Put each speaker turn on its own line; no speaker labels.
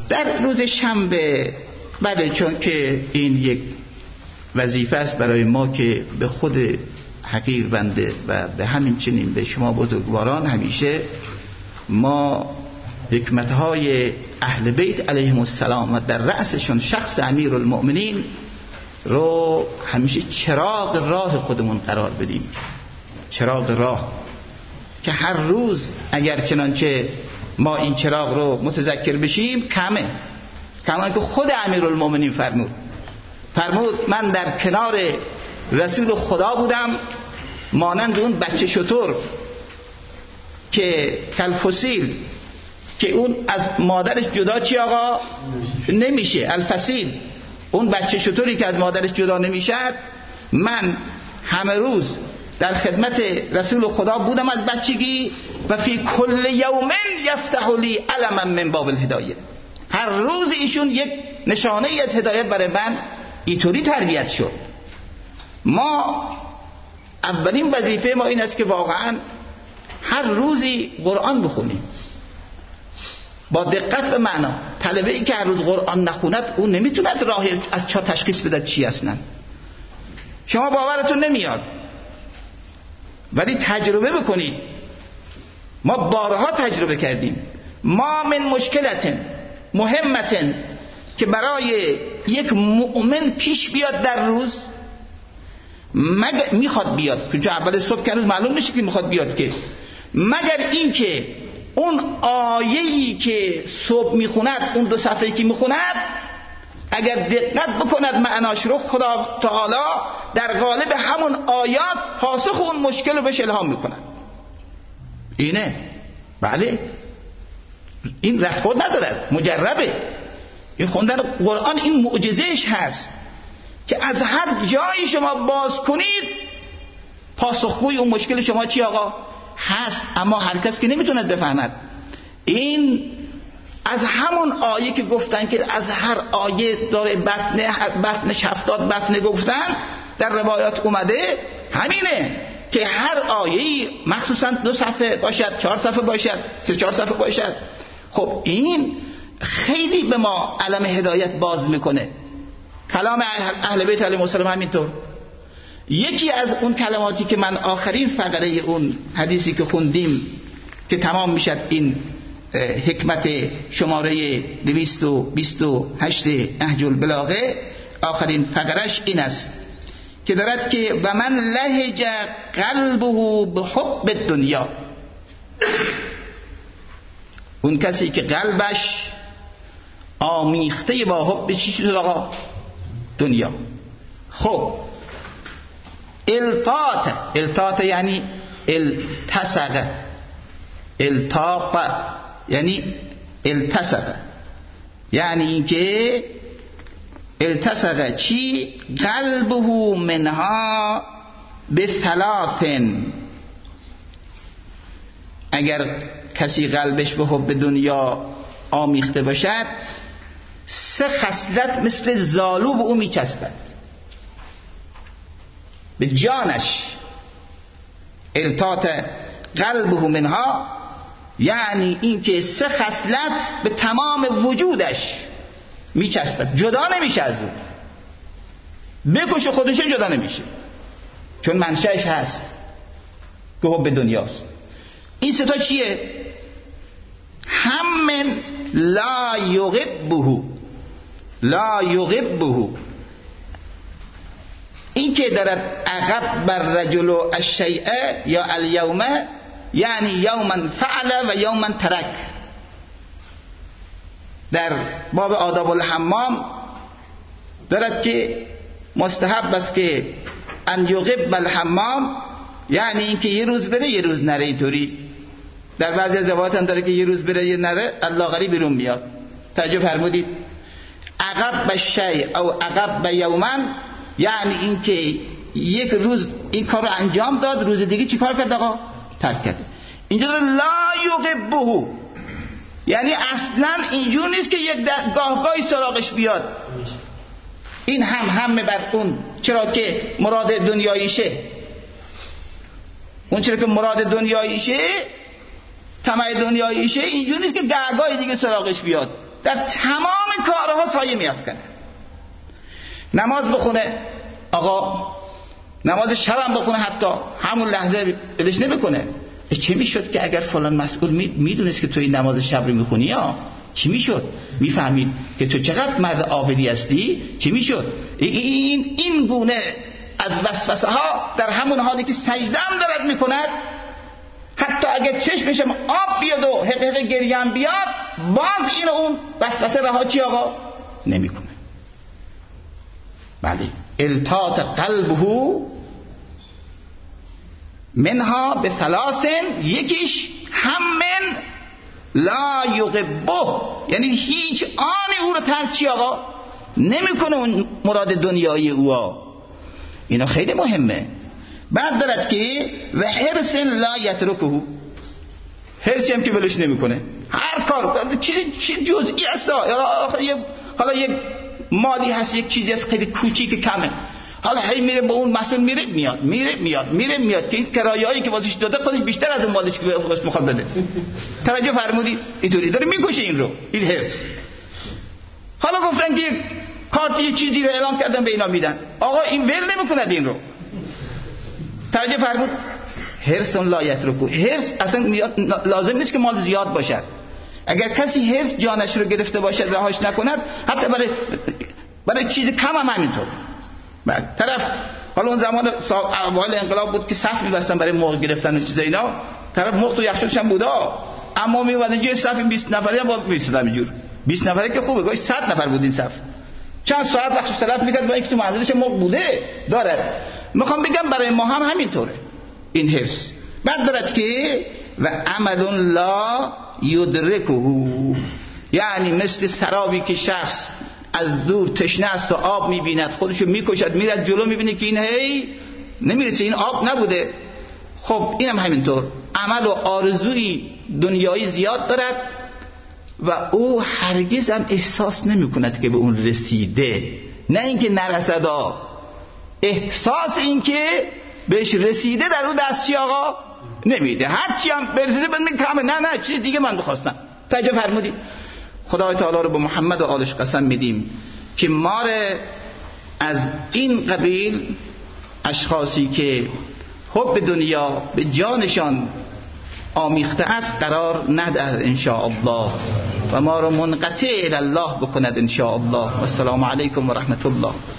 در روز شنبه بله، چون که این یک وظیفه است برای ما که به خود حقیر بنده و به همین چنین به شما بزرگواران همیشه ما حکمتهای اهل بیت علیهم السلام و در رأسشون شخص امیرالمؤمنین رو همیشه چراغ راه خودمون قرار بدیم. چراغ راه که هر روز اگر چنانچه ما این چراغ رو متذکر بشیم کمه. کما که خود امیرالمؤمنین فرمود من در کنار رسول خدا بودم مانند اون بچه شتر که کالفسیل که اون از مادرش جدا چی آقا نمیشه، الفسیل، اون بچه شتری که از مادرش جدا نمیشد. من همه روز در خدمت رسول خدا بودم از بچگی و فی کل یوم یفتح لی علما من باب الهدایه. هر روز ایشون یک نشانه ای از هدایت برای من اینطوری تربیت شد. ما اولین وظیفه ما این است که واقعا هر روزی قرآن بخونیم با دقت و معنا. طلبه ای که هر روز قرآن نخوند اون نمیتوند راه از چا تشخیص بده چی اصلا. شما باورتون نمیاد ولی تجربه بکنید. ما بارها تجربه کردیم. ما من مشکلت مهمت که برای یک مؤمن پیش بیاد در روز میخواد بیاد که اول صبح که روز معلوم نشه که میخواد بیاد که مگر این که اون آیه‌ای که صبح میخوند، اون 2 صفحه‌ای که میخوند، اگر دقت بکند معناش رو خدا تعالی در قالب همون آیات پاسخ اون مشکل رو بهش الهام میکند. اینه بله، این رد خود ندارد، مجربه. این خوندن قرآن این معجزهش هست که از هر جایی شما باز کنید پاسخگوی اون مشکل شما چی آقا هست. اما هر کس که نمیتوند بفهمد. این از همون آیه که گفتن که از هر آیه داره بطنش 70 بطن گفتن در روایات اومده، همینه که هر آیه‌ای مخصوصا 2 صفحه باشد، 4 صفحه باشد، 3-4 صفحه باشد. خب این خیلی به ما علم هدایت باز میکنه. کلام اهل بیت علیهم السلام همینطور. یکی از اون کلماتی که من آخرین فقره اون حدیثی که خوندیم که تمام میشد این حکمت شماره 228 نهج البلاغه، آخرین فقرش این است که دارد که و من لهج قلبه به حب دنیا، اون کسی که قلبش آمیخته با حب چی شد آقا؟ دنیا. خب التاط یعنی التصق، التاق یعنی التصق، یعنی اینکه التصق چی؟ قلبه منها ب3. اگر کسی قلبش به حب دنیا آمیخته باشد 3 خصلت مثل زالو به او میچسبد، به جانش. التاط قلبه منها یعنی این که 3 خصلت به تمام وجودش میچسبد، جدا نمیشه از اون. بکشه خودش جدا نمیشه چون منشأش هست که حب دنیاست. این 3 تا چیه؟ هم لا یغبه، این که دارد عقب بر رجل الشیء یا الیوم، یعنی یوما فعل و یوما ترک. در باب آداب الحمام دارد که مستحب است که ان یغب الحمام، یعنی این که یه روز بره یه روز نره. اینطوری در بعضی از روایات هم داره که یه روز بره یه نره، الله غریب بیرون میاد. توجه فرمودید؟ عقب به شیء او عقب به یومن، یعنی این که یک روز این کار رو انجام داد، روز دیگه چی کار کرد آقا؟ ترک کرد. اینجا داره لا یغبه، یعنی اصلا اینجور نیست که یک گاهگاهی سراغش بیاد. این همه بر اون، چرا که مراد دنیاییشه. اون چرا که مراد دنیاییشه، طمع دنیاییشه، اینجور نیست که گاهگاهی دیگه سراغش بیاد. در تمام کارها سایه میافکنه. نماز بخونه، آقا نماز شب هم بخونه، حتی همون لحظه دلش نمیکنه چه میشد که اگر فلان مسئول میدونست که تو این نماز شب رو میخونی، یا چی میشد؟ میفهمید که تو چقدر مرد عابدی هستی، چی میشد؟ این گونه از وسوسه ها در همون حالی که سجده هم دارد میکند، حتی اگر چشمشم آب بیاد و حقیقت گریه هم بیاد، باز این اون وسوسه رها چی آقا نمیکنه. بله، التات قلبه منها به ثلاثن، یکیش همن لا یغبه، یعنی هیچ آنی او رو ترک چی آقا نمیکنه اون مراد دنیایی او. اینا خیلی مهمه. بعد دارد که و حرس لا یترکه، حرسی هم که ولش نمیکنه، هر کار چی جزئی است، حالا یک مالی هست، یک چیزی هست خیلی کوچیک کمه، حالا هی میره به اون مسئول میاد که این کرایه‌ای که واسش داده خودش بیشتر از اون مالش که خودش میخواد بده. توجه فرمودید؟ اینطوری داره میکشه این رو، این حرص. حالا گفتن که کارتی چیزی رو اعلام کردن به اینا میدن، آقا این ول نمیکند این رو. توجه فرمود؟ حرص لا یترکو، حرص اصلا لازم نیست که مال زیاد باشد. اگر کسی حرص جانش رو گرفته باشد رهاش نکند، حتی برای چیز کم هم همینطور. بعد طرف حالا اون زمان اول انقلاب بود که صف می‌بستن برای مرغ گرفتن و چیزا اینا، طرف مرغ تو یخچالش هم بودا، اما میومدن یه صف 20 نفری هم با 20 همینجور 20 نفری که خوبه، گاهی 100 نفر بود این صف، چند ساعت وقتش تلف می‌کرد با اینکه تو منزلش مرغ بوده داره. میخوام بگم برای ما هم همینطوره این حرص. بعد دارد که و عمل لا یدرکه، یعنی مثل سرابی که شخص از دور تشنه است و آب میبیند خودشو میکشد، میرد جلو میبینه که این هی نمیرسه، این آب نبوده. خب اینم همینطور، عمل و آرزوی دنیایی زیاد دارد و او هرگز هم احساس نمیکند که به اون رسیده، نه اینکه نرسد، احساس این که بهش رسیده در اون دستی آقا نمیده، هرچی هم برسیده بند کامه، نه چیز دیگه من بخواستم. توجه فرمودید؟ خدای تعالی رو به محمد و آلش قسم میدیم که ما از این قبیل اشخاصی که حب دنیا به جانشان آمیخته است قرار ندهد انشاءالله، و ما رو منقطع الی الله بکند انشاءالله. و السلام علیکم و رحمت الله.